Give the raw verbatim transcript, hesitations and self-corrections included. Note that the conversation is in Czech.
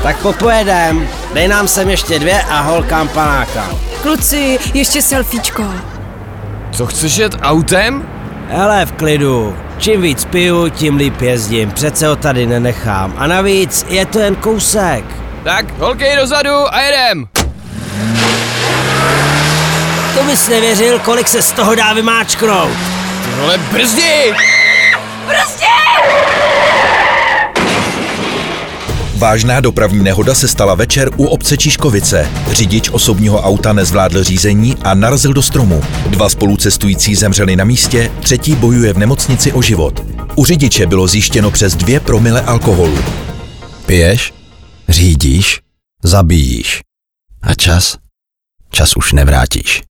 Tak popojedem. Dej nám sem ještě dvě a holkám panáka. Kluci, ještě selfiečko. Co chceš jet autem? Hele, v klidu. Čím víc piju, tím líp jezdím. Přece ho tady nenechám. A navíc je to jen kousek. Tak, holky dozadu a jedem. To bys nevěřil, kolik se z toho dá vymáčknout. Ty vole, brzdi! Vážná dopravní nehoda se stala večer u obce Číškovice. Řidič osobního auta nezvládl řízení a narazil do stromu. Dva spolucestující zemřeli na místě, třetí bojuje v nemocnici o život. U řidiče bylo zjištěno přes dvě promile alkoholu. Piješ, řídíš, zabíjíš. A čas? Čas už nevrátíš.